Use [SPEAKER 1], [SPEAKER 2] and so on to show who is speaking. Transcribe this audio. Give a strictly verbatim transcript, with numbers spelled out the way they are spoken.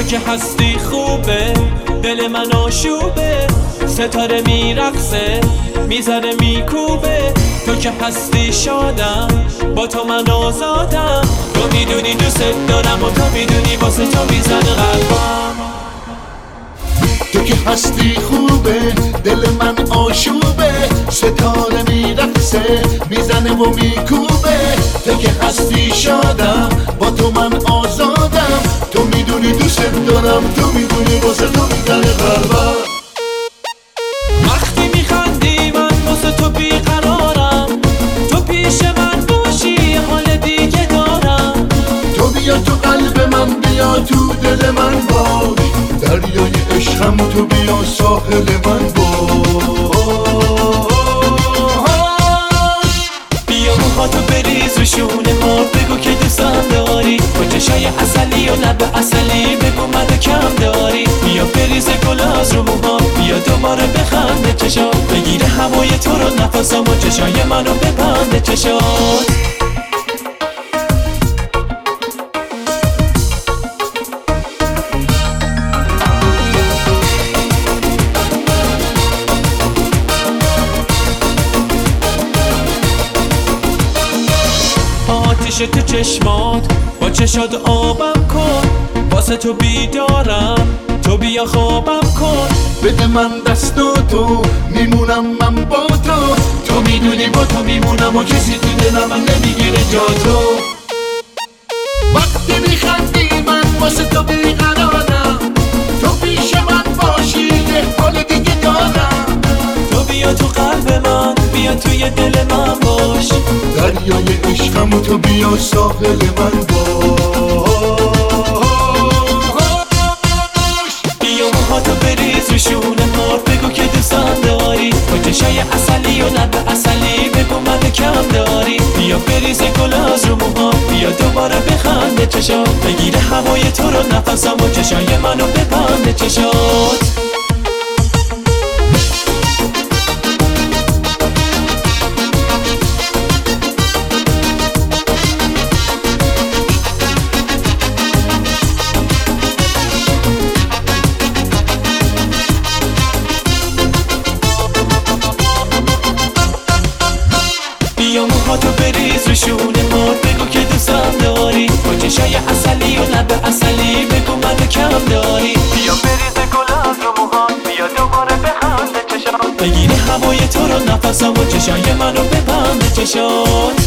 [SPEAKER 1] که هستی خوبه، دل من آشوبه، ستاره میرقصه میزنه میکوبه. تو که هستی شادم، با تو من آزادم. تو میدونی دوست دارم و تو میدونی واسه تو میزنه قلبم.
[SPEAKER 2] تو که هستی خوبه، دل من آشوبه، ستاره میرقصه میزنه و میکوبه. تو که هستی شادم، با تو من آزادم. تو میدونی دوست دارم، تو میدونی واسه تو میزنه قلبم.
[SPEAKER 1] وقتی میخندی من واسه تو بیقرارم، تو پیش من باشی یه حال دیگه دارم.
[SPEAKER 2] تو بیا تو قلب من، بیا تو دل من باش، دریای عشقم تو بیا ساحل من باش.
[SPEAKER 1] بیا موهاتو بریز رو شونه ما، بگو که دوستم داری، با چشای اصلی و لب اصلی بگو منو کم داری. بیا بریز گل از رو موها، بیا دوباره بخنده چشا، بگیره هوای تو رو نفسام و چشای منو ببنده چشات. آتیش تو چشمات با چشات آبم کن، واسه تو بیدارم تو بیا خوابم کن.
[SPEAKER 2] بده من دست و تو میمونم من با تو، تو میدونی با تو میمونم و کسی تو دلم نمیگیره جا تو. وقتی میخندی من واسه تو بیقرارم، تو پیش من باشی یه حال دیگه دارم.
[SPEAKER 1] تو بیا تو قلب من، بیا توی دل من باش،
[SPEAKER 2] دریای عشقم تو بیا ساحل من باش.
[SPEAKER 1] بیا موهاتو بریز رو شونه ها، بگو که دوستم داری، با چشای اصلی و لب اصلی بگو منو کم داری. بیا بریز گل از رو موها، بیا دوباره بخنده چشا، بگیره هوای تو رو نفسم و چشای منو ببنده چشات. بیا موهاتو بریز رو شونه ما، بگو که دوستم داری، با چشای اصلی و لب اصلی بگو منو کم داری. بیا بریز گل از رو موها، بیا دوباره بخنده چشات، بگیره هوای تو رو نفسم و چشای منو ببنده چشات.